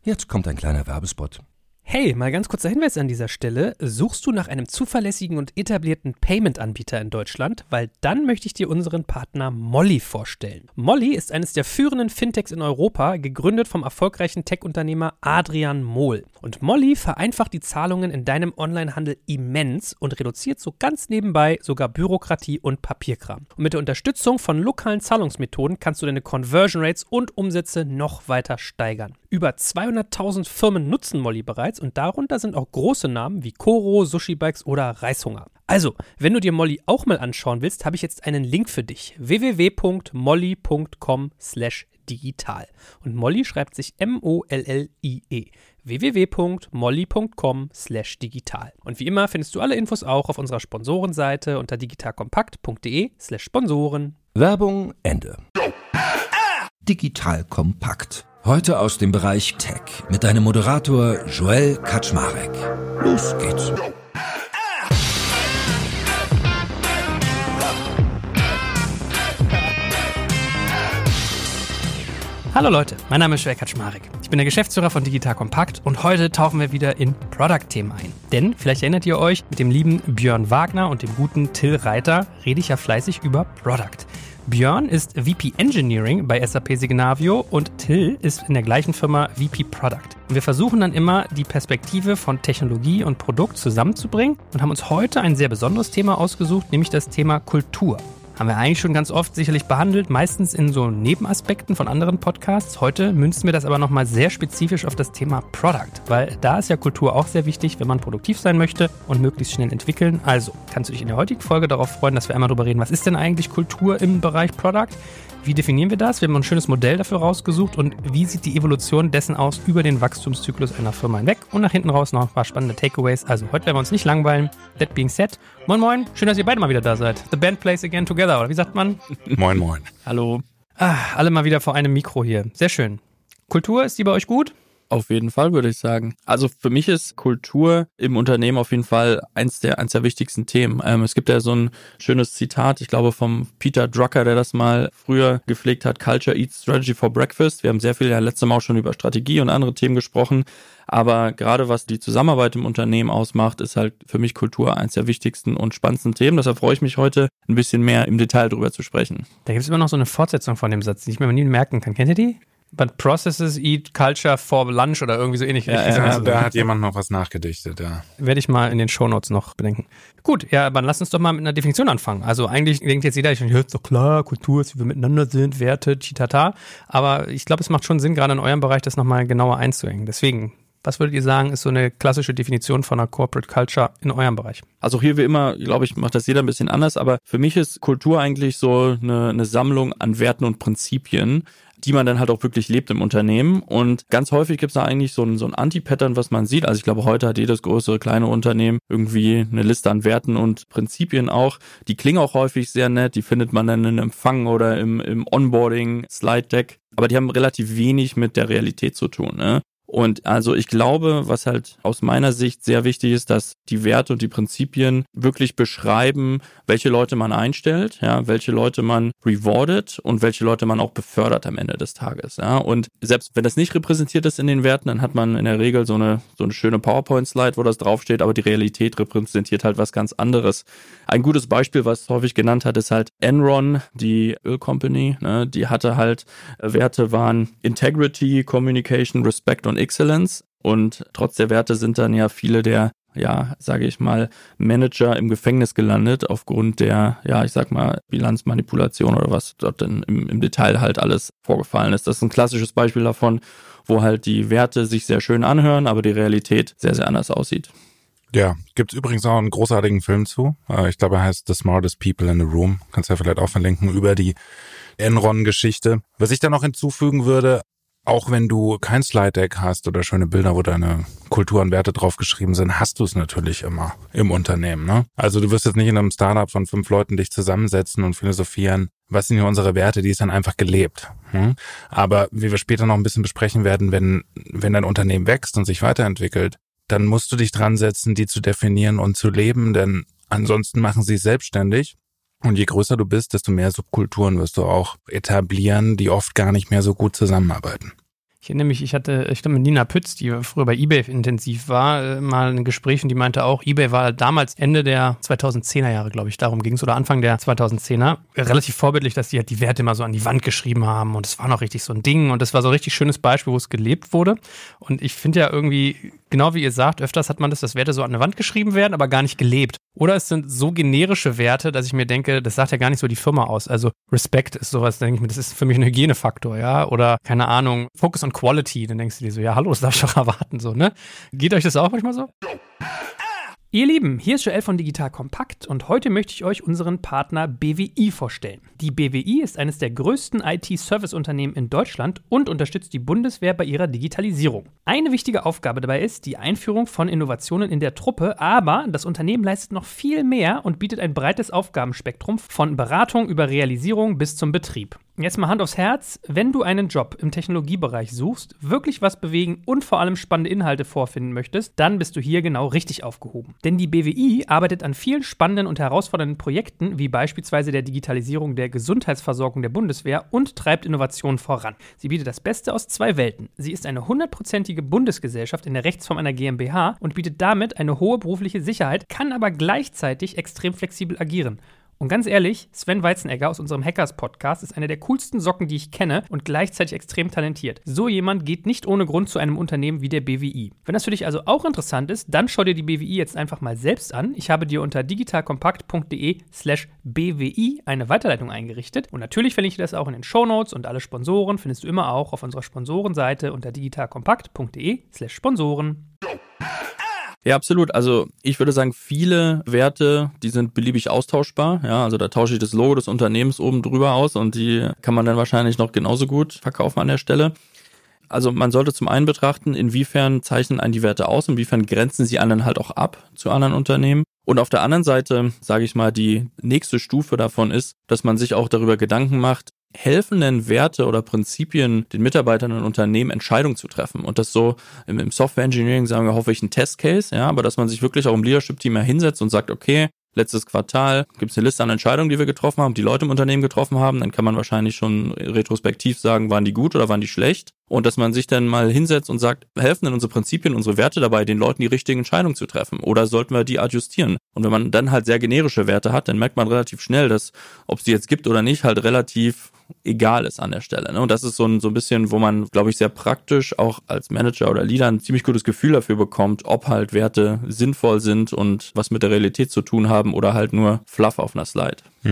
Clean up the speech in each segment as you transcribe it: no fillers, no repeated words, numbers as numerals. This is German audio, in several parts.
Jetzt kommt ein kleiner Werbespot. Hey, mal ganz kurzer Hinweis an dieser Stelle. Suchst du nach einem zuverlässigen und etablierten Payment-Anbieter in Deutschland? Weil dann möchte ich dir unseren Partner Molly vorstellen. Molly ist eines der führenden Fintechs in Europa, gegründet vom erfolgreichen Tech-Unternehmer Adrian Mohl. Und Molly vereinfacht die Zahlungen in deinem Onlinehandel immens und reduziert so ganz nebenbei sogar Bürokratie und Papierkram. Und mit der Unterstützung von lokalen Zahlungsmethoden kannst du deine Conversion Rates und Umsätze noch weiter steigern. Über 200.000 Firmen nutzen Molly bereits und darunter sind auch große Namen wie Koro, Sushi Bikes oder Reishunger. Also, wenn du dir Molly auch mal anschauen willst, habe ich jetzt einen Link für dich. www.molly.com/digital. Und Molly schreibt sich M-O-L-L-I-E. www.molly.com/digital. Und wie immer findest du alle Infos auch auf unserer Sponsorenseite unter digitalkompakt.de/Sponsoren. Werbung Ende. Digital Kompakt. Heute aus dem Bereich Tech mit deinem Moderator Joel Kaczmarek. Los geht's. Hallo Leute, mein Name ist Joel Kaczmarek. Ich bin der Geschäftsführer von Digital Kompakt und heute tauchen wir wieder in Product-Themen ein. Denn, vielleicht erinnert ihr euch, mit dem lieben Björn Wagner und dem guten Till Reiter rede ich ja fleißig über Product. Björn ist VP Engineering bei SAP Signavio und Till ist in der gleichen Firma VP Product. Und wir versuchen dann immer, die Perspektive von Technologie und Produkt zusammenzubringen und haben uns heute ein sehr besonderes Thema ausgesucht, nämlich das Thema Kultur. Haben wir eigentlich schon ganz oft sicherlich behandelt, meistens in so Nebenaspekten von anderen Podcasts. Heute münzen wir das aber nochmal sehr spezifisch auf das Thema Product, weil da ist ja Kultur auch sehr wichtig, wenn man produktiv sein möchte und möglichst schnell entwickeln. Also kannst du dich in der heutigen Folge darauf freuen, dass wir einmal darüber reden, was ist denn eigentlich Kultur im Bereich Product? Wie definieren wir das? Wir haben ein schönes Modell dafür rausgesucht und wie sieht die Evolution dessen aus über den Wachstumszyklus einer Firma hinweg und nach hinten raus noch ein paar spannende Takeaways. Also heute werden wir uns nicht langweilen. That being said, moin moin, schön, dass ihr beide mal wieder da seid. The band plays again together, oder wie sagt man? Moin moin. Hallo. Alle mal wieder vor einem Mikro hier. Sehr schön. Kultur, ist die bei euch gut? Auf jeden Fall, würde ich sagen. Also für mich ist Kultur im Unternehmen auf jeden Fall eins der wichtigsten Themen. Es gibt ja so ein schönes Zitat, ich glaube vom Peter Drucker, der das mal früher gepflegt hat, Culture eats strategy for breakfast. Wir haben sehr viel ja letztes Mal auch schon über Strategie und andere Themen gesprochen. Aber gerade was die Zusammenarbeit im Unternehmen ausmacht, ist halt für mich Kultur eins der wichtigsten und spannendsten Themen. Deshalb freue ich mich heute, ein bisschen mehr im Detail drüber zu sprechen. Da gibt es immer noch so eine Fortsetzung von dem Satz, die ich mir nie merken kann. Kennt ihr die? But processes eat culture for lunch oder irgendwie so ähnlich. Ja, da hat jemand noch was nachgedichtet, ja. Werde ich mal in den Shownotes noch bedenken. Gut, ja, aber lass uns doch mal mit einer Definition anfangen. Also eigentlich denkt jetzt jeder, ist doch klar, Kultur ist, wie wir miteinander sind, Werte, titata. Aber ich glaube, es macht schon Sinn, gerade in eurem Bereich das nochmal genauer einzuhängen. Deswegen, was würdet ihr sagen, ist so eine klassische Definition von einer Corporate Culture in eurem Bereich? Also hier wie immer, glaube ich, macht das jeder ein bisschen anders, aber für mich ist Kultur eigentlich so eine Sammlung an Werten und Prinzipien, die man dann halt auch wirklich lebt im Unternehmen. Und ganz häufig gibt es da eigentlich so ein Anti-Pattern, was man sieht. Also ich glaube, heute hat jedes größere, kleine Unternehmen irgendwie eine Liste an Werten und Prinzipien auch. Die klingen auch häufig sehr nett, die findet man dann in Empfang oder im Onboarding-Slide-Deck. Aber die haben relativ wenig mit der Realität zu tun, ne? Und also ich glaube, was halt aus meiner Sicht sehr wichtig ist, dass die Werte und die Prinzipien wirklich beschreiben, welche Leute man einstellt, ja, welche Leute man rewardet und welche Leute man auch befördert am Ende des Tages, ja. Und selbst wenn das nicht repräsentiert ist in den Werten, dann hat man in der Regel so eine schöne PowerPoint-Slide, wo das draufsteht, aber die Realität repräsentiert halt was ganz anderes. Ein gutes Beispiel, was häufig genannt hat, ist halt Enron, die Ölcompany, ne, die hatte halt Werte waren Integrity, Communication, Respect und Excellence, und trotz der Werte sind dann ja viele der, ja, sage ich mal, Manager im Gefängnis gelandet aufgrund der, ja, ich sag mal, Bilanzmanipulation oder was dort dann im Detail halt alles vorgefallen ist. Das ist ein klassisches Beispiel davon, wo halt die Werte sich sehr schön anhören, aber die Realität sehr, sehr anders aussieht. Ja, gibt's übrigens auch einen großartigen Film zu. Ich glaube, er heißt The Smartest People in the Room. Kannst ja vielleicht auch verlinken, über die Enron-Geschichte. Was ich da noch hinzufügen würde, auch wenn du kein Slide-Deck hast oder schöne Bilder, wo deine Kultur und Werte draufgeschrieben sind, hast du es natürlich immer im Unternehmen, ne? Also du wirst jetzt nicht in einem Startup von 5 Leuten dich zusammensetzen und philosophieren, was sind hier unsere Werte, die ist dann einfach gelebt. Aber wie wir später noch ein bisschen besprechen werden, wenn dein Unternehmen wächst und sich weiterentwickelt, dann musst du dich dran setzen, die zu definieren und zu leben, denn ansonsten machen sie es selbstständig. Und je größer du bist, desto mehr Subkulturen wirst du auch etablieren, die oft gar nicht mehr so gut zusammenarbeiten. Ich erinnere mich, ich glaube mit Nina Pütz, die früher bei eBay intensiv war, mal ein Gespräch und die meinte auch, eBay war damals Ende der 2010er Jahre, glaube ich, darum ging es, oder Anfang der 2010er, relativ vorbildlich, dass die halt die Werte immer so an die Wand geschrieben haben und es war noch richtig so ein Ding und das war so ein richtig schönes Beispiel, wo es gelebt wurde. Und ich finde ja irgendwie, genau wie ihr sagt, öfters hat man das, dass Werte so an der Wand geschrieben werden, aber gar nicht gelebt. Oder es sind so generische Werte, dass ich mir denke, das sagt ja gar nicht so die Firma aus. Also Respect ist sowas, denke ich mir, das ist für mich ein Hygienefaktor, ja. Oder, keine Ahnung, Focus on Quality, dann denkst du dir so, ja, hallo, das darf ich doch erwarten, so, ne? Geht euch das auch manchmal so? Ihr Lieben, hier ist Joel von Digital Kompakt und heute möchte ich euch unseren Partner BWI vorstellen. Die BWI ist eines der größten IT-Service-Unternehmen in Deutschland und unterstützt die Bundeswehr bei ihrer Digitalisierung. Eine wichtige Aufgabe dabei ist die Einführung von Innovationen in der Truppe, aber das Unternehmen leistet noch viel mehr und bietet ein breites Aufgabenspektrum von Beratung über Realisierung bis zum Betrieb. Jetzt mal Hand aufs Herz, wenn du einen Job im Technologiebereich suchst, wirklich was bewegen und vor allem spannende Inhalte vorfinden möchtest, dann bist du hier genau richtig aufgehoben. Denn die BWI arbeitet an vielen spannenden und herausfordernden Projekten, wie beispielsweise der Digitalisierung der Gesundheitsversorgung der Bundeswehr und treibt Innovationen voran. Sie bietet das Beste aus zwei Welten. Sie ist eine 100%ige Bundesgesellschaft in der Rechtsform einer GmbH und bietet damit eine hohe berufliche Sicherheit, kann aber gleichzeitig extrem flexibel agieren. Und ganz ehrlich, Sven Weizenegger aus unserem Hackers-Podcast ist einer der coolsten Socken, die ich kenne und gleichzeitig extrem talentiert. So jemand geht nicht ohne Grund zu einem Unternehmen wie der BWI. Wenn das für dich also auch interessant ist, dann schau dir die BWI jetzt einfach mal selbst an. Ich habe dir unter digitalkompakt.de/BWI eine Weiterleitung eingerichtet. Und natürlich verlinke ich das auch in den Shownotes und alle Sponsoren findest du immer auch auf unserer Sponsorenseite unter digitalkompakt.de/Sponsoren. Ja, absolut. Also ich würde sagen, viele Werte, die sind beliebig austauschbar. Ja, also da tausche ich das Logo des Unternehmens oben drüber aus und die kann man dann wahrscheinlich noch genauso gut verkaufen an der Stelle. Also man sollte zum einen betrachten, inwiefern zeichnen einen die Werte aus, inwiefern grenzen sie einen halt auch ab zu anderen Unternehmen. Und auf der anderen Seite, sage ich mal, die nächste Stufe davon ist, dass man sich auch darüber Gedanken macht, helfen denn Werte oder Prinzipien den Mitarbeitern in Unternehmen Entscheidungen zu treffen? Und das so im Software Engineering sagen wir hoffe ich ein Testcase, ja, aber dass man sich wirklich auch im Leadership-Team mal hinsetzt und sagt, okay, letztes Quartal gibt es eine Liste an Entscheidungen, die wir getroffen haben, die Leute im Unternehmen getroffen haben, dann kann man wahrscheinlich schon retrospektiv sagen, waren die gut oder waren die schlecht? Und dass man sich dann mal hinsetzt und sagt, helfen denn unsere Prinzipien, unsere Werte dabei, den Leuten die richtigen Entscheidungen zu treffen? Oder sollten wir die adjustieren? Und wenn man dann halt sehr generische Werte hat, dann merkt man relativ schnell, dass, ob es die jetzt gibt oder nicht, halt relativ egal ist an der Stelle. Ne? Und das ist so ein bisschen, wo man, glaube ich, sehr praktisch auch als Manager oder Leader ein ziemlich gutes Gefühl dafür bekommt, ob halt Werte sinnvoll sind und was mit der Realität zu tun haben oder halt nur Fluff auf einer Slide.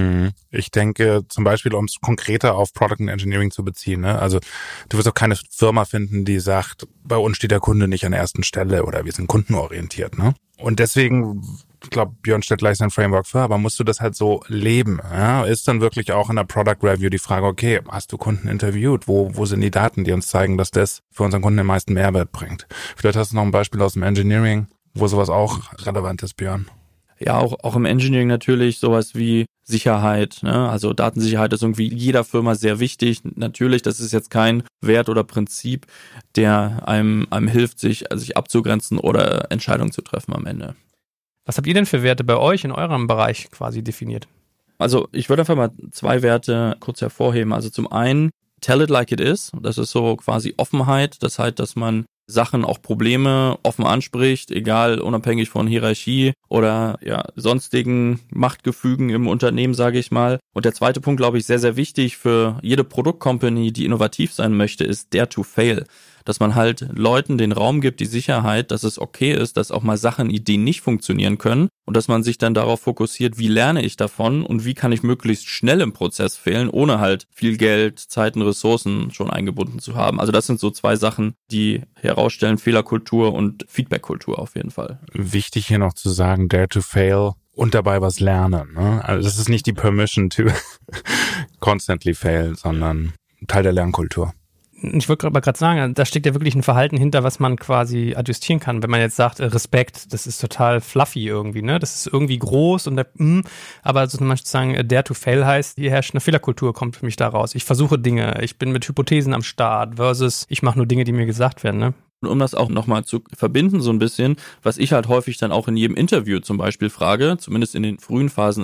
Ich denke zum Beispiel, um es konkreter auf Product and Engineering zu beziehen, ne? Also du wirst auch keine Firma finden, die sagt, bei uns steht der Kunde nicht an der ersten Stelle oder wir sind kundenorientiert. Ne? Und deswegen, ich glaube, Björn stellt gleich sein Framework vor, aber musst du das halt so leben. Ja? Ist dann wirklich auch in der Product Review die Frage, okay, hast du Kunden interviewt? Wo sind die Daten, die uns zeigen, dass das für unseren Kunden den meisten Mehrwert bringt? Vielleicht hast du noch ein Beispiel aus dem Engineering, wo sowas auch relevant ist, Björn. Ja, auch im Engineering natürlich sowas wie Sicherheit, ne? Also Datensicherheit ist irgendwie jeder Firma sehr wichtig. Natürlich, das ist jetzt kein Wert oder Prinzip, der einem hilft, sich abzugrenzen oder Entscheidungen zu treffen am Ende. Was habt ihr denn für Werte bei euch in eurem Bereich quasi definiert? Also ich würde einfach mal zwei Werte kurz hervorheben. Also zum einen, tell it like it is. Das ist so quasi Offenheit. Das heißt, dass man Sachen, auch Probleme offen anspricht, egal, unabhängig von Hierarchie oder sonstigen Machtgefügen im Unternehmen, sage ich mal. Und der zweite Punkt, glaube ich, sehr, sehr wichtig für jede Produktcompany, die innovativ sein möchte, ist dare to fail. Dass man halt Leuten den Raum gibt, die Sicherheit, dass es okay ist, dass auch mal Sachen, Ideen nicht funktionieren können und dass man sich dann darauf fokussiert, wie lerne ich davon und wie kann ich möglichst schnell im Prozess fehlen, ohne halt viel Geld, Zeit und Ressourcen schon eingebunden zu haben. Also das sind so zwei Sachen, die herausstellen, Fehlerkultur und Feedbackkultur auf jeden Fall. Wichtig hier noch zu sagen, dare to fail und dabei was lernen. Ne? Also das ist nicht die Permission to constantly fail, sondern Teil der Lernkultur. Ich wollte gerade sagen, da steckt ja wirklich ein Verhalten hinter, was man quasi adjustieren kann. Wenn man jetzt sagt, Respekt, das ist total fluffy irgendwie, ne? Das ist irgendwie groß und aber so zum Beispiel sagen, dare to fail heißt, hier herrscht eine Fehlerkultur, kommt für mich da raus. Ich versuche Dinge, ich bin mit Hypothesen am Start versus ich mache nur Dinge, die mir gesagt werden, ne? Und um das auch nochmal zu verbinden so ein bisschen, was ich halt häufig dann auch in jedem Interview zum Beispiel frage, zumindest in den frühen Phasen, ist halt,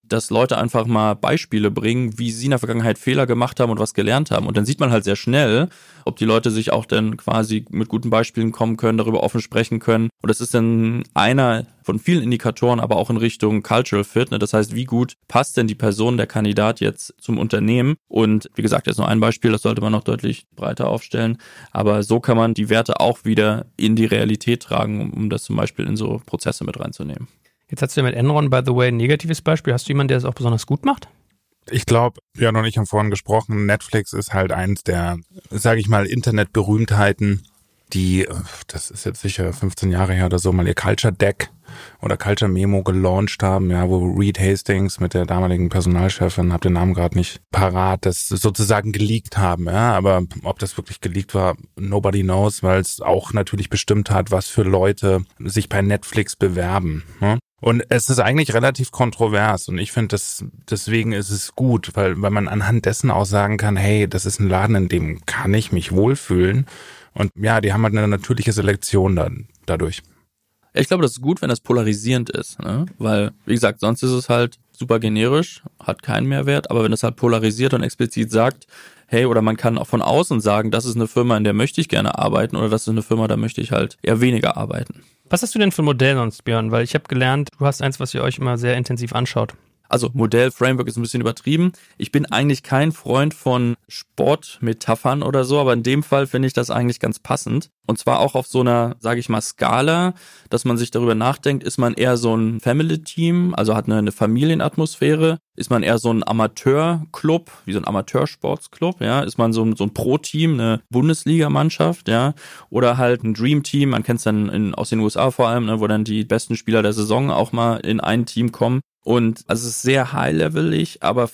dass Leute einfach mal Beispiele bringen, wie sie in der Vergangenheit Fehler gemacht haben und was gelernt haben. Und dann sieht man halt sehr schnell, ob die Leute sich auch dann quasi mit guten Beispielen kommen können, darüber offen sprechen können. Und das ist dann einer von vielen Indikatoren, aber auch in Richtung Cultural Fit. Ne? Das heißt, wie gut passt denn die Person, der Kandidat jetzt zum Unternehmen? Und wie gesagt, jetzt nur ein Beispiel, das sollte man noch deutlich breiter aufstellen. Aber so kann man die Werte auch wieder in die Realität tragen, um das zum Beispiel in so Prozesse mit reinzunehmen. Jetzt hast du ja mit Enron, by the way, ein negatives Beispiel. Hast du jemanden, der es auch besonders gut macht? Ich glaube, Björn und ich haben vorhin gesprochen, Netflix ist halt eins der, sage ich mal, Internetberühmtheiten, die, das ist jetzt sicher 15 Jahre her oder so, mal ihr Culture Deck oder Culture Memo gelauncht haben, ja, wo Reed Hastings mit der damaligen Personalchefin, hab den Namen gerade nicht parat, das sozusagen geleakt haben, ja, aber ob das wirklich geleakt war, nobody knows, weil es auch natürlich bestimmt hat, was für Leute sich bei Netflix bewerben, ne? Und es ist eigentlich relativ kontrovers und ich finde, deswegen ist es gut, weil man anhand dessen auch sagen kann, hey, das ist ein Laden, in dem kann ich mich wohlfühlen. Und ja, die haben halt eine natürliche Selektion dann dadurch. Ich glaube, das ist gut, wenn das polarisierend ist, ne? Weil, wie gesagt, sonst ist es halt super generisch, hat keinen Mehrwert, aber wenn es halt polarisiert und explizit sagt, hey, oder man kann auch von außen sagen, das ist eine Firma, in der möchte ich gerne arbeiten oder das ist eine Firma, da möchte ich halt eher weniger arbeiten. Was hast du denn für ein Modell sonst, Björn? Weil ich habe gelernt, du hast eins, was ihr euch immer sehr intensiv anschaut. Also Modell, Framework ist ein bisschen übertrieben. Ich bin eigentlich kein Freund von Sportmetaphern oder so, aber in dem Fall finde ich das eigentlich ganz passend. Und zwar auch auf so einer, sage ich mal, Skala, dass man sich darüber nachdenkt, ist man eher so ein Family-Team, also hat eine Familienatmosphäre? Ist man eher so ein Amateurclub, wie so ein Amateursportsclub, ja? Ist man so ein Pro-Team, eine Bundesligamannschaft, ja? Oder halt ein Dream-Team, man kennt es dann aus den USA vor allem, ne, wo dann die besten Spieler der Saison auch mal in ein Team kommen. Und also es ist sehr high-levelig, aber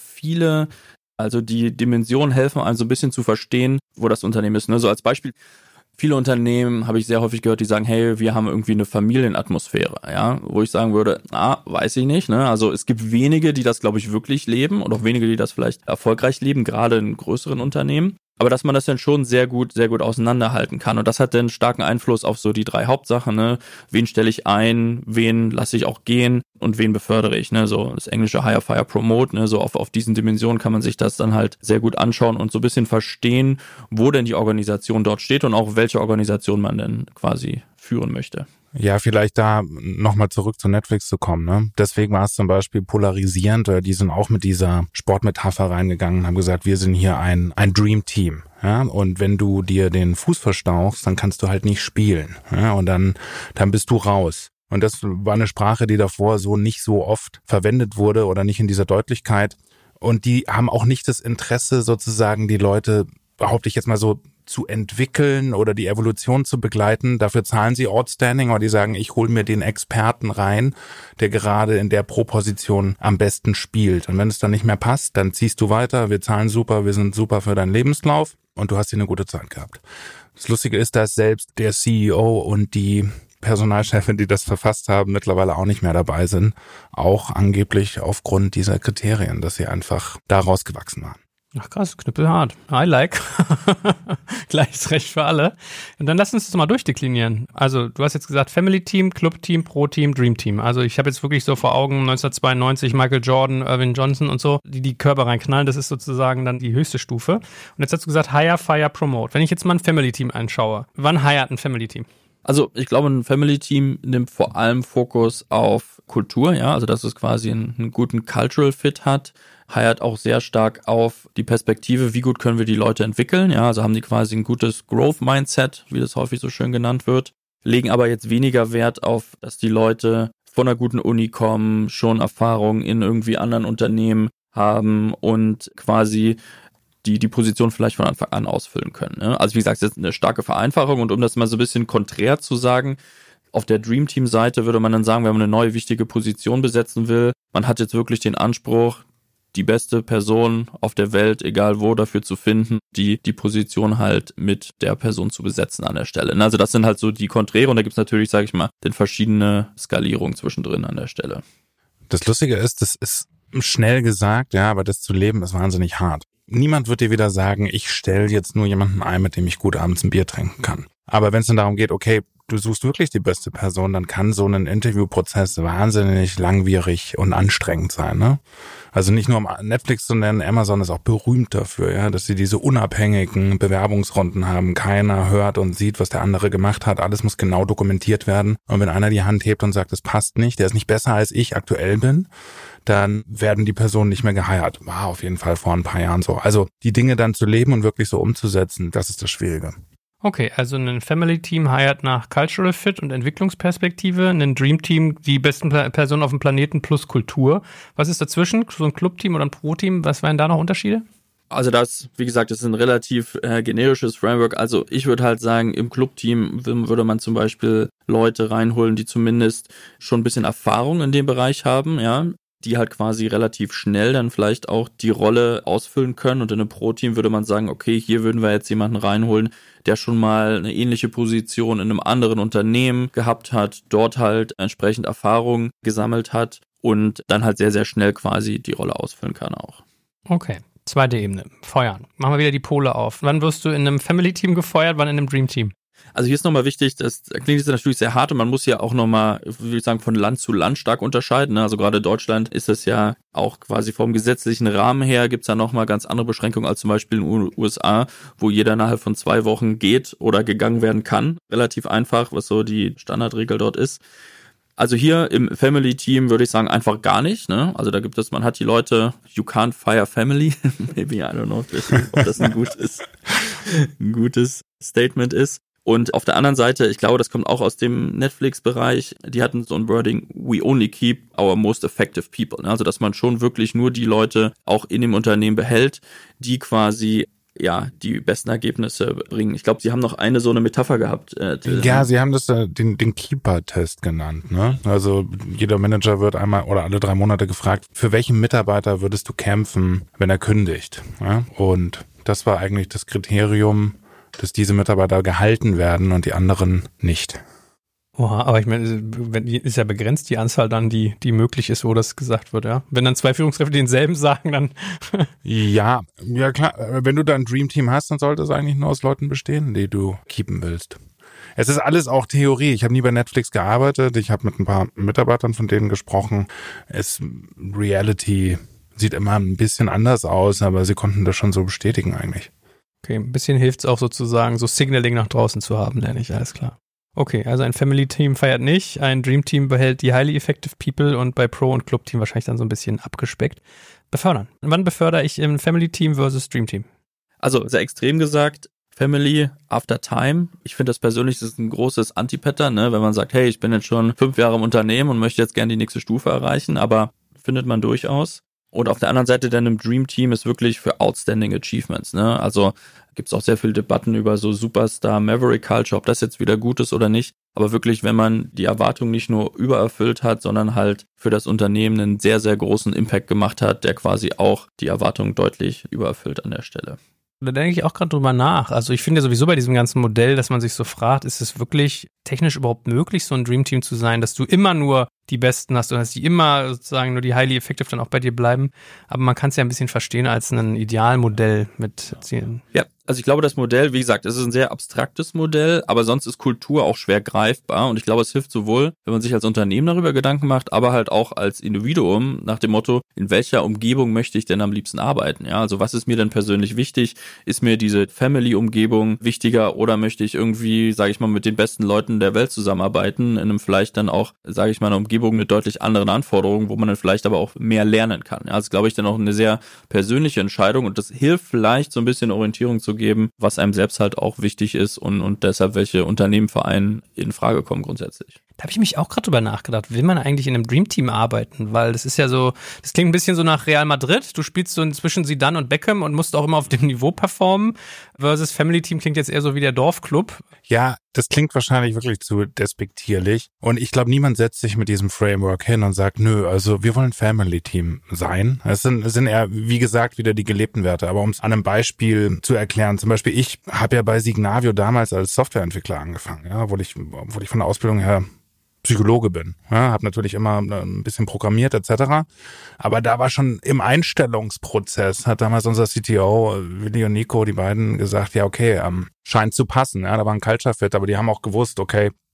also die Dimensionen helfen einem so ein bisschen zu verstehen, wo das Unternehmen ist. Ne? So als Beispiel, viele Unternehmen habe ich sehr häufig gehört, die sagen, hey, wir haben irgendwie eine Familienatmosphäre, ja, wo ich sagen würde, weiß ich nicht, ne? Also es gibt wenige, die das, glaube ich, wirklich leben und auch wenige, die das vielleicht erfolgreich leben, gerade in größeren Unternehmen. Aber dass man das dann schon sehr gut auseinanderhalten kann. Und das hat dann starken Einfluss auf so die 3 Hauptsachen, ne? Wen stelle ich ein, wen lasse ich auch gehen und wen befördere ich, ne? So das englische Hire, Fire, Promote, ne? So auf diesen Dimensionen kann man sich das dann halt sehr gut anschauen und so ein bisschen verstehen, wo denn die Organisation dort steht und auch welche Organisation man denn quasi führen möchte. Ja, vielleicht da nochmal zurück zu Netflix zu kommen, ne? Deswegen war es zum Beispiel polarisierend, weil die sind auch mit dieser Sportmetapher reingegangen und haben gesagt, wir sind hier ein Dream Team, ja? Und wenn du dir den Fuß verstauchst, dann kannst du halt nicht spielen, ja? Und dann bist du raus. Und das war eine Sprache, die davor so nicht so oft verwendet wurde oder nicht in dieser Deutlichkeit. Und die haben auch nicht das Interesse, sozusagen die Leute, behaupte ich jetzt mal so, zu entwickeln oder die Evolution zu begleiten. Dafür zahlen sie Outstanding, aber die sagen, ich hole mir den Experten rein, der gerade in der Pro-Position am besten spielt. Und wenn es dann nicht mehr passt, dann ziehst du weiter, wir zahlen super, wir sind super für deinen Lebenslauf und du hast hier eine gute Zeit gehabt. Das Lustige ist, dass selbst der CEO und die Personalchefin, die das verfasst haben, mittlerweile auch nicht mehr dabei sind. Auch angeblich aufgrund dieser Kriterien, dass sie einfach daraus gewachsen waren. Ach krass, knüppelhart. I like. Gleiches Recht für alle. Und dann lass uns das mal durchdeklinieren. Also du hast jetzt gesagt Family Team, Club Team, Pro Team, Dream Team. Also ich habe jetzt wirklich so vor Augen 1992 Michael Jordan, Irvin Johnson und so, die Körper reinknallen. Das ist sozusagen dann die höchste Stufe. Und jetzt hast du gesagt Hire, Fire, Promote. Wenn ich jetzt mal ein Family Team anschaue, wann hired ein Family Team? Also ich glaube, ein Family-Team nimmt vor allem Fokus auf Kultur, ja, also dass es quasi einen guten Cultural Fit hat, hiert auch sehr stark auf die Perspektive, wie gut können wir die Leute entwickeln, ja, also haben die quasi ein gutes Growth-Mindset, wie das häufig so schön genannt wird, legen aber jetzt weniger Wert auf, dass die Leute von einer guten Uni kommen, schon Erfahrung in irgendwie anderen Unternehmen haben und quasi die Position vielleicht von Anfang an ausfüllen können. Ne? Also wie gesagt, das ist eine starke Vereinfachung und um das mal so ein bisschen konträr zu sagen, auf der Dream Team Seite würde man dann sagen, wenn man eine neue wichtige Position besetzen will, man hat jetzt wirklich den Anspruch, die beste Person auf der Welt, egal wo, dafür zu finden, die Position halt mit der Person zu besetzen an der Stelle. Also das sind halt so die Konträre und da gibt es natürlich, sage ich mal, den verschiedene Skalierungen zwischendrin an der Stelle. Das Lustige ist, das ist schnell gesagt, ja, aber das zu leben ist wahnsinnig hart. Niemand wird dir wieder sagen, ich stelle jetzt nur jemanden ein, mit dem ich gut abends ein Bier trinken kann. Aber wenn es dann darum geht, okay, du suchst wirklich die beste Person, dann kann so ein Interviewprozess wahnsinnig langwierig und anstrengend sein, ne? Also nicht nur um Netflix zu nennen, Amazon ist auch berühmt dafür, ja, dass sie diese unabhängigen Bewerbungsrunden haben. Keiner hört und sieht, was der andere gemacht hat. Alles muss genau dokumentiert werden. Und wenn einer die Hand hebt und sagt, es passt nicht, der ist nicht besser als ich aktuell bin, dann werden die Personen nicht mehr geheiert. War auf jeden Fall vor ein paar Jahren so. Also die Dinge dann zu leben und wirklich so umzusetzen, das ist das Schwierige. Okay, also ein Family-Team hired nach Cultural Fit und Entwicklungsperspektive, ein Dream-Team, die besten Personen auf dem Planeten plus Kultur. Was ist dazwischen? So ein Club-Team oder ein Pro-Team? Was wären da noch Unterschiede? Also das, wie gesagt, das ist ein relativ generisches Framework. Also ich würde halt sagen, im Clubteam würde man zum Beispiel Leute reinholen, die zumindest schon ein bisschen Erfahrung in dem Bereich haben, ja, die halt quasi relativ schnell dann vielleicht auch die Rolle ausfüllen können. Und in einem Pro-Team würde man sagen, okay, hier würden wir jetzt jemanden reinholen, der schon mal eine ähnliche Position in einem anderen Unternehmen gehabt hat, dort halt entsprechend Erfahrung gesammelt hat und dann halt sehr, sehr schnell quasi die Rolle ausfüllen kann auch. Okay, zweite Ebene, feuern. Machen wir wieder die Pole auf. Wann wirst du in einem Family-Team gefeuert, wann in einem Dream-Team? Also hier ist nochmal wichtig, das klingt jetzt natürlich sehr hart und man muss ja auch nochmal, würde ich sagen, von Land zu Land stark unterscheiden. Also gerade Deutschland ist es ja auch quasi vom gesetzlichen Rahmen her, gibt's ja nochmal ganz andere Beschränkungen als zum Beispiel in den USA, wo jeder innerhalb von 2 Wochen geht oder gegangen werden kann. Relativ einfach, was so die Standardregel dort ist. Also hier im Family-Team würde ich sagen, einfach gar nicht, ne? Also da gibt es, man hat die Leute, you can't fire family. Maybe, I don't know, ob das ein gutes Statement ist. Und auf der anderen Seite, ich glaube, das kommt auch aus dem Netflix-Bereich, die hatten so ein Wording, we only keep our most effective people. Also, dass man schon wirklich nur die Leute auch in dem Unternehmen behält, die quasi, ja, die besten Ergebnisse bringen. Ich glaube, sie haben noch so eine Metapher gehabt. Ja, sie haben das den Keeper-Test genannt, ne? Also, jeder Manager wird einmal oder alle 3 Monate gefragt, für welchen Mitarbeiter würdest du kämpfen, wenn er kündigt? Ja? Und das war eigentlich das Kriterium, dass diese Mitarbeiter gehalten werden und die anderen nicht. Oha, aber ich meine, ist ja begrenzt die Anzahl dann, die möglich ist, wo das gesagt wird, ja? Wenn dann 2 Führungskräfte denselben sagen, dann... Ja klar, wenn du da ein Dream-Team hast, dann sollte es eigentlich nur aus Leuten bestehen, die du keepen willst. Es ist alles auch Theorie. Ich habe nie bei Netflix gearbeitet, ich habe mit ein paar Mitarbeitern von denen gesprochen. Reality sieht immer ein bisschen anders aus, aber sie konnten das schon so bestätigen eigentlich. Okay, ein bisschen hilft es auch sozusagen, so Signaling nach draußen zu haben, lerne ich, alles klar. Okay, also ein Family-Team feiert nicht, ein Dream-Team behält die highly effective people und bei Pro- und Club-Team wahrscheinlich dann so ein bisschen abgespeckt. Befördern. Wann befördere ich im Family-Team versus Dream-Team? Also sehr extrem gesagt, Family after time. Ich finde das persönlich, das ist ein großes Anti-Pattern, ne? Wenn man sagt, hey, ich bin jetzt schon 5 Jahre im Unternehmen und möchte jetzt gerne die nächste Stufe erreichen, aber findet man durchaus. Und auf der anderen Seite dann im Dream Team ist wirklich für Outstanding Achievements, ne? Also gibt's auch sehr viele Debatten über so Superstar Maverick Culture, ob das jetzt wieder gut ist oder nicht. Aber wirklich, wenn man die Erwartung nicht nur übererfüllt hat, sondern halt für das Unternehmen einen sehr, sehr großen Impact gemacht hat, der quasi auch die Erwartung deutlich übererfüllt an der Stelle. Da denke ich auch gerade drüber nach. Also ich finde ja sowieso bei diesem ganzen Modell, dass man sich so fragt, ist es wirklich technisch überhaupt möglich, so ein Dreamteam zu sein, dass du immer nur die Besten hast und dass die immer sozusagen nur die highly effective dann auch bei dir bleiben. Aber man kann es ja ein bisschen verstehen als ein Idealmodell mit Zielen. Ja, also ich glaube, das Modell, wie gesagt, es ist ein sehr abstraktes Modell, aber sonst ist Kultur auch schwer greifbar und ich glaube, es hilft sowohl, wenn man sich als Unternehmen darüber Gedanken macht, aber halt auch als Individuum nach dem Motto, in welcher Umgebung möchte ich denn am liebsten arbeiten? Ja, also was ist mir denn persönlich wichtig? Ist mir diese Family-Umgebung wichtiger oder möchte ich irgendwie, sage ich mal, mit den besten Leuten der Welt zusammenarbeiten, in einem vielleicht dann auch, sage ich mal, einer Umgebung mit deutlich anderen Anforderungen, wo man dann vielleicht aber auch mehr lernen kann. Ja, das ist, glaube ich, dann auch eine sehr persönliche Entscheidung und das hilft vielleicht so ein bisschen Orientierung zu geben, was einem selbst halt auch wichtig ist und deshalb welche Unternehmen, Vereine in Frage kommen grundsätzlich. Da habe ich mich auch gerade drüber nachgedacht, will man eigentlich in einem Dreamteam arbeiten? Weil das ist ja so, das klingt ein bisschen so nach Real Madrid, du spielst so inzwischen Zidane und Beckham und musst auch immer auf dem Niveau performen, versus Family Team klingt jetzt eher so wie der Dorfclub. Ja, das klingt wahrscheinlich wirklich zu despektierlich und ich glaube, niemand setzt sich mit diesem Framework hin und sagt, nö, also wir wollen Family Team sein. Es sind eher, wie gesagt, wieder die gelebten Werte, aber um es an einem Beispiel zu erklären, zum Beispiel ich habe ja bei Signavio damals als Softwareentwickler angefangen, ja, obwohl ich von der Ausbildung her Psychologe bin. Ja, habe natürlich immer ein bisschen programmiert etc. Aber da war schon im Einstellungsprozess, hat damals unser CTO, Willi und Nico, die beiden gesagt, ja okay, scheint zu passen. Ja, da war ein Culture Fit, aber die haben auch gewusst, okay,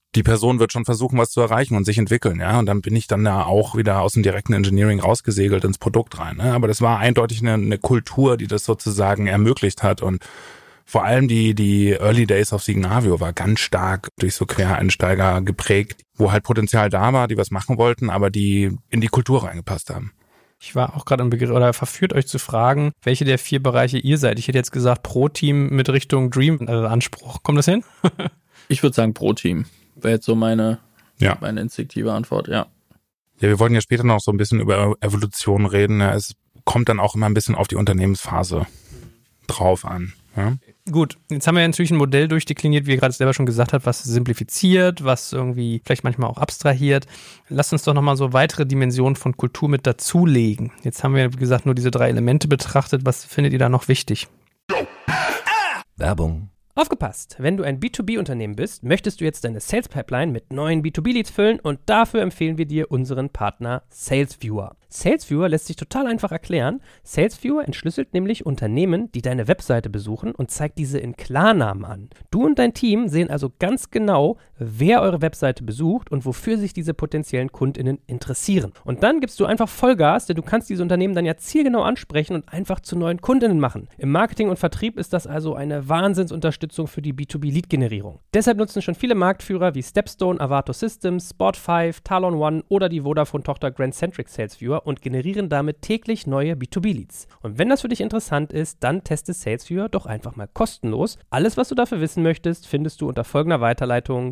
die Person wird schon versuchen, was zu erreichen und sich entwickeln, ja. Und dann bin ich dann da auch wieder aus dem direkten Engineering rausgesegelt ins Produkt rein, ne? Aber das war eindeutig eine Kultur, die das sozusagen ermöglicht hat. Und vor allem die Early Days auf Signavio war ganz stark durch so Quereinsteiger geprägt, wo halt Potenzial da war, die was machen wollten, aber die in die Kultur reingepasst haben. Ich war auch gerade im Begriff, oder verführt euch zu fragen, welche der 4 Bereiche ihr seid. Ich hätte jetzt gesagt Pro-Team mit Richtung Dream-Anspruch. Kommt das hin? Ich würde sagen Pro-Team. Wäre jetzt so meine instinktive Antwort, ja. Ja, wir wollten ja später noch so ein bisschen über Evolution reden. Ja, es kommt dann auch immer ein bisschen auf die Unternehmensphase drauf an. Ja? Gut, jetzt haben wir natürlich ein Modell durchdekliniert, wie ihr gerade selber schon gesagt habt, was simplifiziert, was irgendwie vielleicht manchmal auch abstrahiert. Lasst uns doch nochmal so weitere Dimensionen von Kultur mit dazulegen. Jetzt haben wir, wie gesagt, nur diese 3 Elemente betrachtet. Was findet ihr da noch wichtig? Werbung. Aufgepasst! Wenn du ein B2B-Unternehmen bist, möchtest du jetzt deine Sales-Pipeline mit neuen B2B-Leads füllen und dafür empfehlen wir dir unseren Partner SalesViewer. SalesViewer lässt sich total einfach erklären. SalesViewer entschlüsselt nämlich Unternehmen, die deine Webseite besuchen und zeigt diese in Klarnamen an. Du und dein Team sehen also ganz genau, wer eure Webseite besucht und wofür sich diese potenziellen KundInnen interessieren. Und dann gibst du einfach Vollgas, denn du kannst diese Unternehmen dann ja zielgenau ansprechen und einfach zu neuen KundInnen machen. Im Marketing und Vertrieb ist das also eine Wahnsinnsunterstützung für die B2B-Lead-Generierung. Deshalb nutzen schon viele Marktführer wie Stepstone, Avato Systems, Spot5, Talon One oder die Vodafone-Tochter Grandcentric SalesViewer und generieren damit täglich neue B2B-Leads. Und wenn das für dich interessant ist, dann teste SalesViewer doch einfach mal kostenlos. Alles, was du dafür wissen möchtest, findest du unter folgender Weiterleitung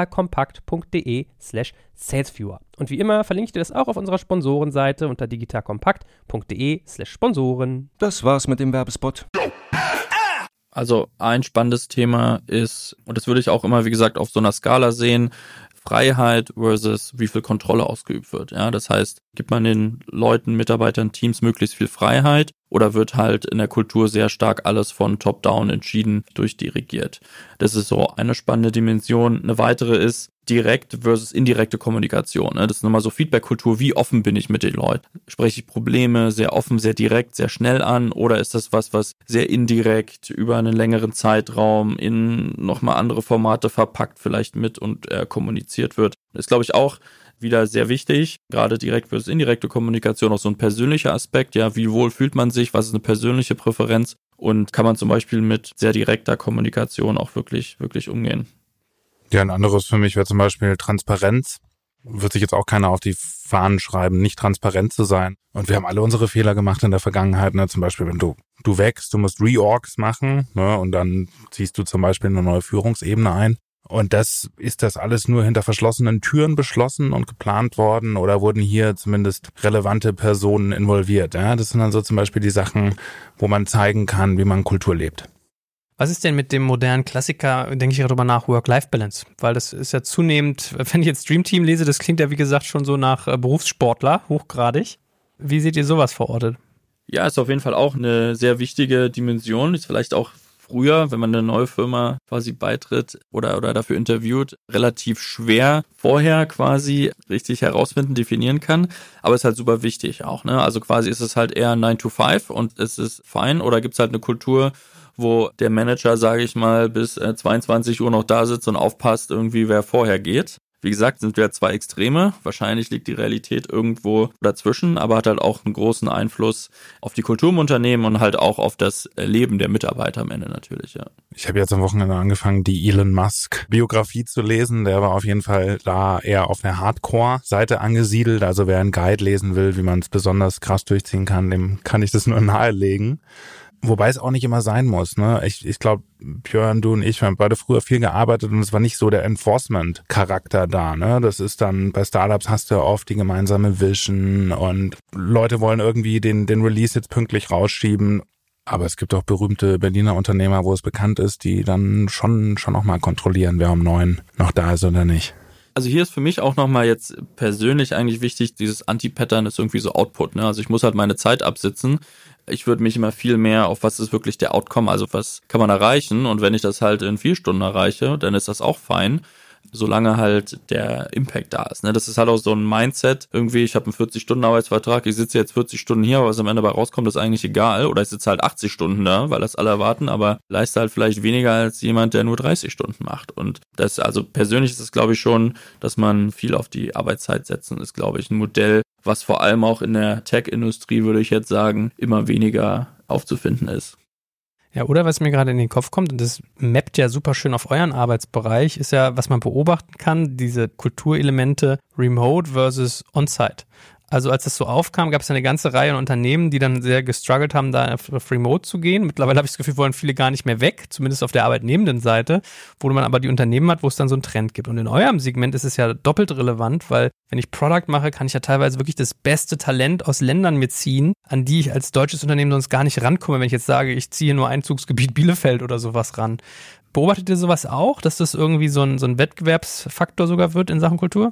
digitalkompakt.de/SalesViewer. Und wie immer verlinke ich dir das auch auf unserer Sponsorenseite unter digitalkompakt.de/Sponsoren. Das war's mit dem Werbespot. Also ein spannendes Thema ist, und das würde ich auch immer, wie gesagt, auf so einer Skala sehen, Freiheit versus wie viel Kontrolle ausgeübt wird. Ja, das heißt, gibt man den Leuten, Mitarbeitern, Teams möglichst viel Freiheit oder wird halt in der Kultur sehr stark alles von Top-Down entschieden, durchdirigiert. Das ist so eine spannende Dimension. Eine weitere ist direkt versus indirekte Kommunikation. Das ist nochmal so Feedback-Kultur. Wie offen bin ich mit den Leuten? Spreche ich Probleme sehr offen, sehr direkt, sehr schnell an oder ist das was sehr indirekt über einen längeren Zeitraum in nochmal andere Formate verpackt vielleicht mit und kommuniziert wird? Das ist, glaube ich, auch wieder sehr wichtig, gerade direkt versus indirekte Kommunikation, auch so ein persönlicher Aspekt, ja, wie wohl fühlt man sich, was ist eine persönliche Präferenz und kann man zum Beispiel mit sehr direkter Kommunikation auch wirklich umgehen. Ja, ein anderes für mich wäre zum Beispiel Transparenz. Wird sich jetzt auch keiner auf die Fahnen schreiben, nicht transparent zu sein. Und wir haben alle unsere Fehler gemacht in der Vergangenheit, ne? Zum Beispiel, wenn du wächst, du musst Reorgs machen, ne? Und dann ziehst du zum Beispiel eine neue Führungsebene ein. Und das alles nur hinter verschlossenen Türen beschlossen und geplant worden oder wurden hier zumindest relevante Personen involviert? Ja? Das sind dann so zum Beispiel die Sachen, wo man zeigen kann, wie man Kultur lebt. Was ist denn mit dem modernen Klassiker, denke ich darüber nach, Work-Life-Balance? Weil das ist ja zunehmend, wenn ich jetzt Dream Team lese, das klingt ja wie gesagt schon so nach Berufssportler, hochgradig. Wie seht ihr sowas verortet? Ja, ist auf jeden Fall auch eine sehr wichtige Dimension, ist vielleicht auch früher, wenn man eine neue Firma quasi beitritt oder dafür interviewt, relativ schwer vorher quasi richtig herausfinden, definieren kann. Aber ist halt super wichtig auch, ne? Also quasi ist es halt eher 9 to 5 und es ist fein oder gibt es halt eine Kultur, wo der Manager, sage ich mal, bis 22 Uhr noch da sitzt und aufpasst irgendwie, wer vorher geht. Wie gesagt, sind wir 2 Extreme. Wahrscheinlich liegt die Realität irgendwo dazwischen, aber hat halt auch einen großen Einfluss auf die Kultur im Unternehmen und halt auch auf das Leben der Mitarbeiter am Ende natürlich, ja. Ich habe jetzt am Wochenende angefangen, die Elon Musk-Biografie zu lesen. Der war auf jeden Fall da eher auf der Hardcore-Seite angesiedelt. Also wer einen Guide lesen will, wie man es besonders krass durchziehen kann, dem kann ich das nur nahelegen. Wobei es auch nicht immer sein muss, ne? Ich glaube, Björn, du und ich, wir haben beide früher viel gearbeitet und es war nicht so der Enforcement-Charakter da, ne? Das ist dann, bei Startups hast du ja oft die gemeinsame Vision und Leute wollen irgendwie den Release jetzt pünktlich rausschieben. Aber es gibt auch berühmte Berliner Unternehmer, wo es bekannt ist, die dann schon auch mal kontrollieren, wer um 9 noch da ist oder nicht. Also hier ist für mich auch nochmal jetzt persönlich eigentlich wichtig, dieses Anti-Pattern ist irgendwie so Output, ne? Also ich muss halt meine Zeit absitzen. Ich würde mich immer viel mehr auf was ist wirklich der Outcome, also was kann man erreichen und wenn ich das halt in 4 Stunden erreiche, dann ist das auch fein. solange halt der Impact da ist. Ne? Das ist halt auch so ein Mindset. Irgendwie, ich habe einen 40-Stunden-Arbeitsvertrag, ich sitze jetzt 40 Stunden hier, aber was am Ende dabei rauskommt, ist eigentlich egal. Oder ich sitze halt 80 Stunden da, weil das alle erwarten, aber leiste halt vielleicht weniger als jemand, der nur 30 Stunden macht. Und das, also persönlich ist es, glaube ich, schon, dass man viel auf die Arbeitszeit setzen, ist, glaube ich, ein Modell, was vor allem auch in der Tech-Industrie, würde ich jetzt sagen, immer weniger aufzufinden ist. Ja, oder was mir gerade in den Kopf kommt, und das mappt ja super schön auf euren Arbeitsbereich, ist ja, was man beobachten kann, diese Kulturelemente Remote versus On-Site. Also als das so aufkam, gab es eine ganze Reihe an Unternehmen, die dann sehr gestruggelt haben, da auf Remote zu gehen. Mittlerweile habe ich das Gefühl, wollen viele gar nicht mehr weg, zumindest auf der arbeitnehmenden Seite, wo man aber die Unternehmen hat, wo es dann so einen Trend gibt. Und in eurem Segment ist es ja doppelt relevant, weil wenn ich Product mache, kann ich ja teilweise wirklich das beste Talent aus Ländern mir ziehen, an die ich als deutsches Unternehmen sonst gar nicht rankomme, wenn ich jetzt sage, ich ziehe nur Einzugsgebiet Bielefeld oder sowas ran. Beobachtet ihr sowas auch, dass das irgendwie so ein Wettbewerbsfaktor sogar wird in Sachen Kultur?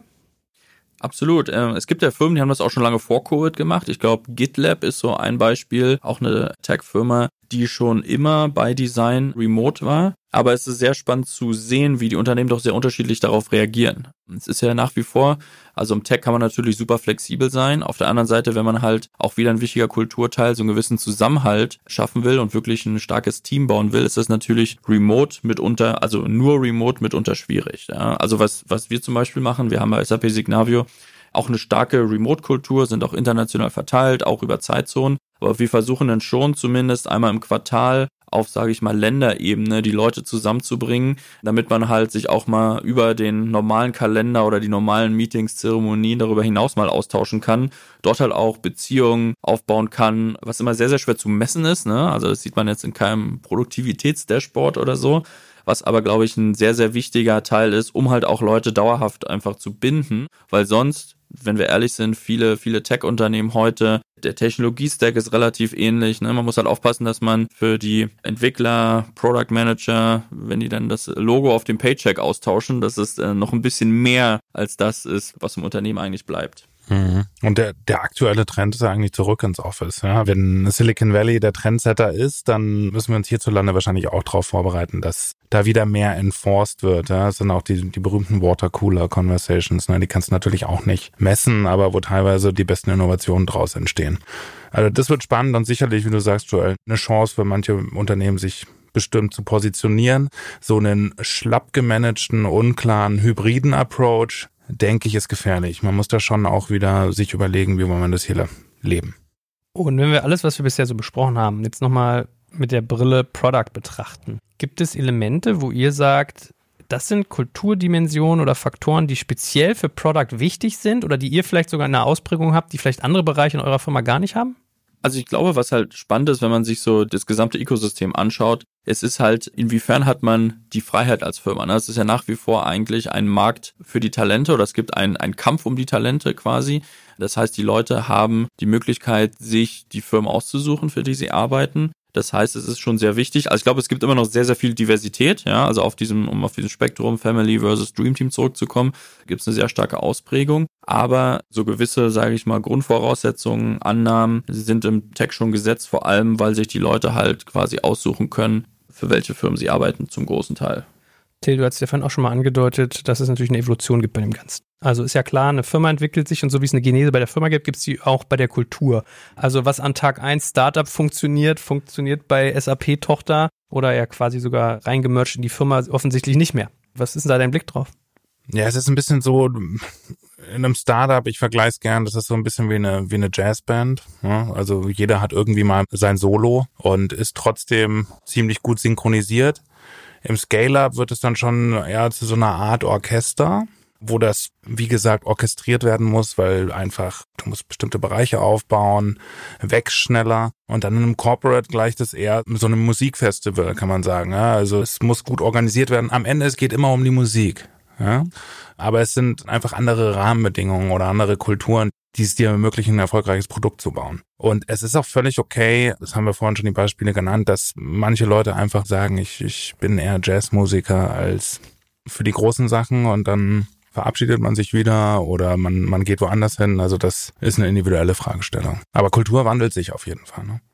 Absolut. Es gibt ja Firmen, die haben das auch schon lange vor Covid gemacht. Ich glaube, GitLab ist so ein Beispiel, auch eine Tech-Firma, die schon immer bei Design remote war. Aber es ist sehr spannend zu sehen, wie die Unternehmen doch sehr unterschiedlich darauf reagieren. Es ist ja nach wie vor, also im Tech kann man natürlich super flexibel sein. Auf der anderen Seite, wenn man halt auch wieder ein wichtiger Kulturteil, so einen gewissen Zusammenhalt schaffen will und wirklich ein starkes Team bauen will, ist das natürlich remote mitunter, also nur remote mitunter schwierig. Ja. Also was wir zum Beispiel machen, wir haben bei SAP Signavio auch eine starke Remote-Kultur, sind auch international verteilt, auch über Zeitzonen. Aber wir versuchen dann schon zumindest einmal im Quartal auf, sage ich mal, Länderebene die Leute zusammenzubringen, damit man halt sich auch mal über den normalen Kalender oder die normalen Meetings, Zeremonien darüber hinaus mal austauschen kann, dort halt auch Beziehungen aufbauen kann, was immer sehr, sehr schwer zu messen ist, ne? Also das sieht man jetzt in keinem Produktivitätsdashboard oder so, was aber, glaube ich, ein sehr, sehr wichtiger Teil ist, um halt auch Leute dauerhaft einfach zu binden, weil sonst, wenn wir ehrlich sind, viele Tech-Unternehmen heute, der Technologie-Stack ist relativ ähnlich. Ne? Man muss halt aufpassen, dass man für die Entwickler, Product Manager, wenn die dann das Logo auf dem Paycheck austauschen, dass es noch ein bisschen mehr als das ist, was im Unternehmen eigentlich bleibt. Und der aktuelle Trend ist ja eigentlich zurück ins Office. Ja? Wenn Silicon Valley der Trendsetter ist, dann müssen wir uns hierzulande wahrscheinlich auch darauf vorbereiten, dass da wieder mehr enforced wird. Ja? Das sind auch die berühmten Watercooler-Conversations. Ne? Die kannst du natürlich auch nicht messen, aber wo teilweise die besten Innovationen draus entstehen. Also das wird spannend und sicherlich, wie du sagst, Joel, eine Chance für manche Unternehmen, sich bestimmt zu positionieren. So einen schlapp gemanagten, unklaren, hybriden Approach, denke ich, ist gefährlich. Man muss da schon auch wieder sich überlegen, wie wollen wir das hier leben. Und wenn wir alles, was wir bisher so besprochen haben, jetzt nochmal mit der Brille Product betrachten, gibt es Elemente, wo ihr sagt, das sind Kulturdimensionen oder Faktoren, die speziell für Product wichtig sind oder die ihr vielleicht sogar in einer Ausprägung habt, die vielleicht andere Bereiche in eurer Firma gar nicht haben? Also ich glaube, was halt spannend ist, wenn man sich so das gesamte Ökosystem anschaut, es ist halt, inwiefern hat man die Freiheit als Firma. Ne? Es ist ja nach wie vor eigentlich ein Markt für die Talente oder es gibt einen Kampf um die Talente quasi. Das heißt, die Leute haben die Möglichkeit, sich die Firmen auszusuchen, für die sie arbeiten. Das heißt, es ist schon sehr wichtig. Also ich glaube, es gibt immer noch sehr, sehr viel Diversität. Ja, also um auf diesem Spektrum Family versus Dream Team zurückzukommen, gibt es eine sehr starke Ausprägung. Aber so gewisse, sage ich mal, Grundvoraussetzungen, Annahmen sind im Tech schon gesetzt, vor allem, weil sich die Leute halt quasi aussuchen können, für welche Firmen sie arbeiten, zum großen Teil. Till, du hast ja vorhin auch schon mal angedeutet, dass es natürlich eine Evolution gibt bei dem Ganzen. Also ist ja klar, eine Firma entwickelt sich und so wie es eine Genese bei der Firma gibt, gibt es die auch bei der Kultur. Also was an Tag 1 Startup funktioniert bei SAP-Tochter oder ja quasi sogar reingemercht in die Firma offensichtlich nicht mehr. Was ist denn da dein Blick drauf? Ja, es ist ein bisschen so, in einem Startup, ich vergleiche es gern, das ist so ein bisschen wie eine Jazzband. Ja? Also jeder hat irgendwie mal sein Solo und ist trotzdem ziemlich gut synchronisiert. Im Scale-Up wird es dann schon eher zu so einer Art Orchester, wo das, wie gesagt, orchestriert werden muss, weil einfach, du musst bestimmte Bereiche aufbauen, wächst schneller. Und dann in einem Corporate gleicht es eher so einem Musikfestival, kann man sagen. Ja? Also es muss gut organisiert werden. Am Ende, es geht immer um die Musik. Ja? Aber es sind einfach andere Rahmenbedingungen oder andere Kulturen, die es dir ermöglichen, ein erfolgreiches Produkt zu bauen. Und es ist auch völlig okay, das haben wir vorhin schon die Beispiele genannt, dass manche Leute einfach sagen, ich bin eher Jazzmusiker als für die großen Sachen und dann verabschiedet man sich wieder oder man geht woanders hin. Also das ist eine individuelle Fragestellung. Aber Kultur wandelt sich auf jeden Fall. Ne?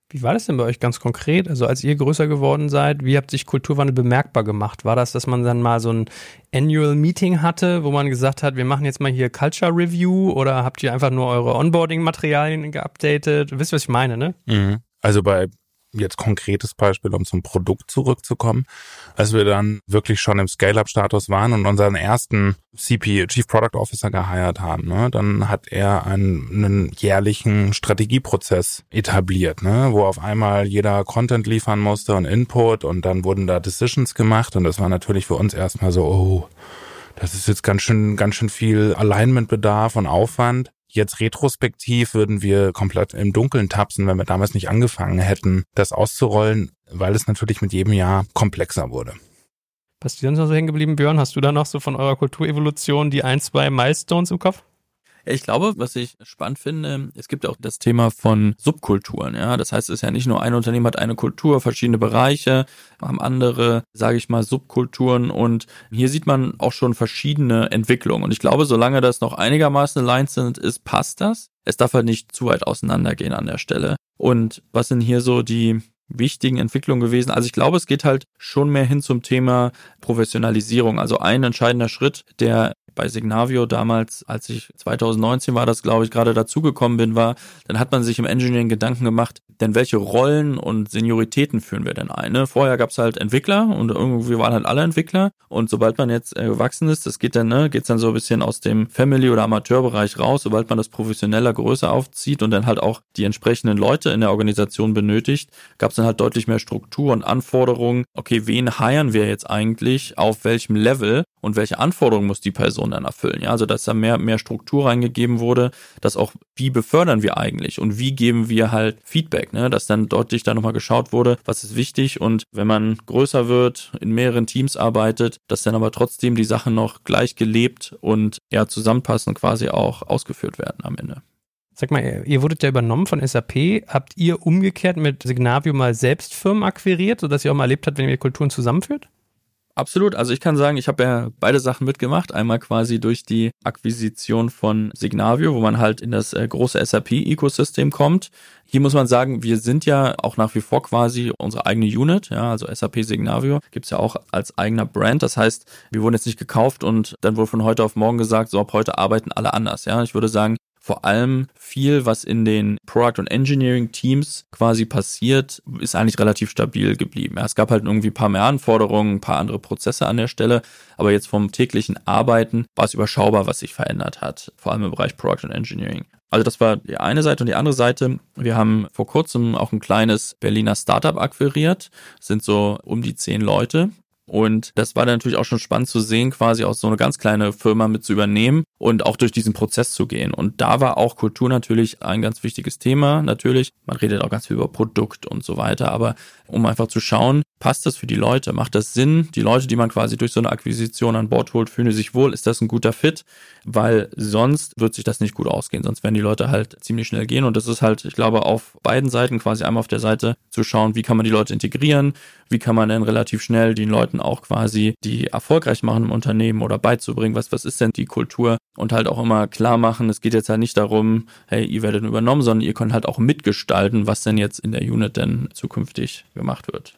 Wie war das denn bei euch ganz konkret? Also als ihr größer geworden seid, wie habt sich Kulturwandel bemerkbar gemacht? War das, dass man dann mal so ein Annual Meeting hatte, wo man gesagt hat, wir machen jetzt mal hier Culture Review, oder habt ihr einfach nur eure Onboarding-Materialien geupdatet? Wisst ihr, was ich meine, ne? Also bei jetzt konkretes Beispiel, um zum Produkt zurückzukommen, als wir dann wirklich schon im Scale-Up-Status waren und unseren ersten CP, Chief Product Officer, geheiert haben, ne, dann hat er einen jährlichen Strategieprozess etabliert, ne, wo auf einmal jeder Content liefern musste und Input, und dann wurden da Decisions gemacht, und das war natürlich für uns erstmal so, oh, das ist jetzt ganz schön viel Alignment-Bedarf und Aufwand. Jetzt retrospektiv würden wir komplett im Dunkeln tapsen, wenn wir damals nicht angefangen hätten, das auszurollen, weil es natürlich mit jedem Jahr komplexer wurde. Was ist dir noch so hängen geblieben, Björn? Hast du da noch so von eurer Kulturevolution die 1, 2 Milestones im Kopf? Ich glaube, was ich spannend finde, es gibt auch das Thema von Subkulturen. Ja, das heißt, es ist ja nicht nur ein Unternehmen hat eine Kultur, verschiedene Bereiche, haben andere, sage ich mal, Subkulturen, und hier sieht man auch schon verschiedene Entwicklungen. Und ich glaube, solange das noch einigermaßen aligned ist, passt das. Es darf halt nicht zu weit auseinandergehen an der Stelle. Und was sind hier so die wichtigen Entwicklungen gewesen? Also ich glaube, es geht halt schon mehr hin zum Thema Professionalisierung. Also ein entscheidender Schritt, der bei Signavio damals, als ich 2019 war, das glaube ich gerade dazugekommen bin, war, dann hat man sich im Engineering Gedanken gemacht, denn welche Rollen und Senioritäten führen wir denn ein? Ne? Vorher gab es halt Entwickler und irgendwie waren halt alle Entwickler, und sobald man jetzt gewachsen ist, das geht dann, geht's dann so ein bisschen aus dem Family- oder Amateurbereich raus, sobald man das professioneller größer aufzieht und dann halt auch die entsprechenden Leute in der Organisation benötigt, gab es dann halt deutlich mehr Struktur und Anforderungen. Okay, wen hiren wir jetzt eigentlich, auf welchem Level und welche Anforderungen muss die Person dann erfüllen? Ja, also dass da mehr Struktur reingegeben wurde, dass auch, wie befördern wir eigentlich und wie geben wir halt Feedback, ne? Dass dann deutlich da nochmal geschaut wurde, was ist wichtig, und wenn man größer wird, in mehreren Teams arbeitet, dass dann aber trotzdem die Sachen noch gleich gelebt und ja zusammenpassen quasi auch ausgeführt werden am Ende. Sag mal, ihr wurdet ja übernommen von SAP. Habt ihr umgekehrt mit Signavio mal selbst Firmen akquiriert, sodass ihr auch mal erlebt habt, wenn ihr Kulturen zusammenführt? Absolut. Also ich kann sagen, ich habe ja beide Sachen mitgemacht. Einmal quasi durch die Akquisition von Signavio, wo man halt in das große SAP-Ökosystem kommt. Hier muss man sagen, wir sind ja auch nach wie vor quasi unsere eigene Unit, ja, also SAP Signavio gibt's ja auch als eigener Brand. Das heißt, wir wurden jetzt nicht gekauft und dann wurde von heute auf morgen gesagt, so ab heute arbeiten alle anders. Ja, ich würde sagen, vor allem viel, was in den Product- und Engineering-Teams quasi passiert, ist eigentlich relativ stabil geblieben. Ja, es gab halt irgendwie ein paar mehr Anforderungen, ein paar andere Prozesse an der Stelle, aber jetzt vom täglichen Arbeiten war es überschaubar, was sich verändert hat, vor allem im Bereich Product und Engineering. Also das war die eine Seite, und die andere Seite, wir haben vor kurzem auch ein kleines Berliner Startup akquiriert, sind so um die 10 Leute. Und das war dann natürlich auch schon spannend zu sehen, quasi auch so eine ganz kleine Firma mit zu übernehmen und auch durch diesen Prozess zu gehen. Und da war auch Kultur natürlich ein ganz wichtiges Thema. Natürlich, man redet auch ganz viel über Produkt und so weiter, aber um einfach zu schauen, passt das für die Leute? Macht das Sinn? Die Leute, die man quasi durch so eine Akquisition an Bord holt, fühlen sich wohl? Ist das ein guter Fit? Weil sonst wird sich das nicht gut ausgehen. Sonst werden die Leute halt ziemlich schnell gehen. Und das ist halt, ich glaube, auf beiden Seiten, quasi einmal auf der Seite zu schauen, wie kann man die Leute integrieren? Wie kann man denn relativ schnell den Leuten auch quasi die erfolgreich machen im Unternehmen oder beizubringen? Was ist denn die Kultur? Und halt auch immer klar machen, es geht jetzt halt nicht darum, hey, ihr werdet übernommen, sondern ihr könnt halt auch mitgestalten, was denn jetzt in der Unit denn zukünftig gemacht wird.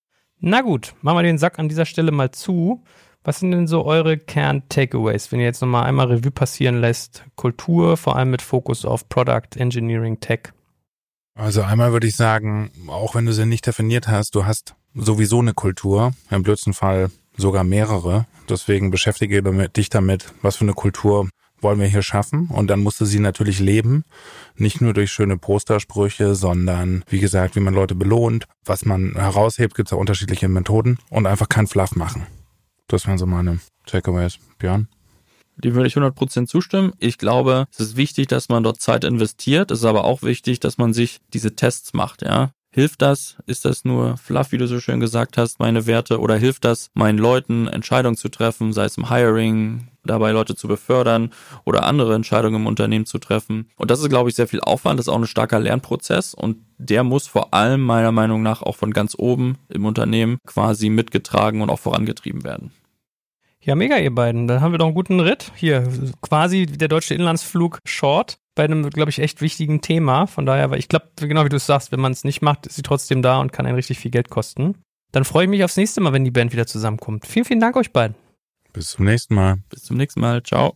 Na gut, machen wir den Sack an dieser Stelle mal zu. Was sind denn so eure Kern-Takeaways, wenn ihr jetzt nochmal einmal Revue passieren lässt? Kultur, vor allem mit Fokus auf Product, Engineering, Tech. Also einmal würde ich sagen, auch wenn du sie nicht definiert hast, du hast sowieso eine Kultur, im blödsten Fall sogar mehrere. Deswegen beschäftige dich damit, was für eine Kultur wollen wir hier schaffen. Und dann musst du sie natürlich leben, nicht nur durch schöne Postersprüche, sondern wie gesagt, wie man Leute belohnt, was man heraushebt, gibt es auch unterschiedliche Methoden und einfach kein Fluff machen. Das wären so meine Takeaways. Björn? Dem würde ich 100% zustimmen. Ich glaube, es ist wichtig, dass man dort Zeit investiert. Es ist aber auch wichtig, dass man sich diese Tests macht, ja. Hilft das? Ist das nur Fluff, wie du so schön gesagt hast, meine Werte? Oder hilft das, meinen Leuten Entscheidungen zu treffen, sei es im Hiring, dabei Leute zu befördern oder andere Entscheidungen im Unternehmen zu treffen? Und das ist, glaube ich, sehr viel Aufwand. Das ist auch ein starker Lernprozess. Und der muss vor allem meiner Meinung nach auch von ganz oben im Unternehmen quasi mitgetragen und auch vorangetrieben werden. Ja, mega, ihr beiden. Dann haben wir doch einen guten Ritt. Hier, quasi der deutsche Inlandsflug Short. bei einem, glaube ich, echt wichtigen Thema. Von daher, weil ich glaube, genau wie du es sagst, wenn man es nicht macht, ist sie trotzdem da und kann einen richtig viel Geld kosten. Dann freue ich mich aufs nächste Mal, wenn die Band wieder zusammenkommt. Vielen, vielen Dank euch beiden. Bis zum nächsten Mal. Bis zum nächsten Mal. Ciao.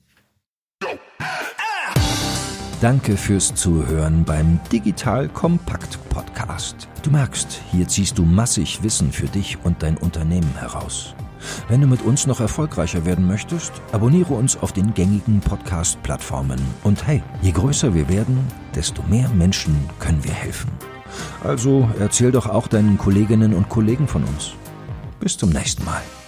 Danke fürs Zuhören beim Digital Kompakt Podcast. Du merkst, hier ziehst du massig Wissen für dich und dein Unternehmen heraus. Wenn du mit uns noch erfolgreicher werden möchtest, abonniere uns auf den gängigen Podcast-Plattformen. Und hey, je größer wir werden, desto mehr Menschen können wir helfen. Also erzähl doch auch deinen Kolleginnen und Kollegen von uns. Bis zum nächsten Mal.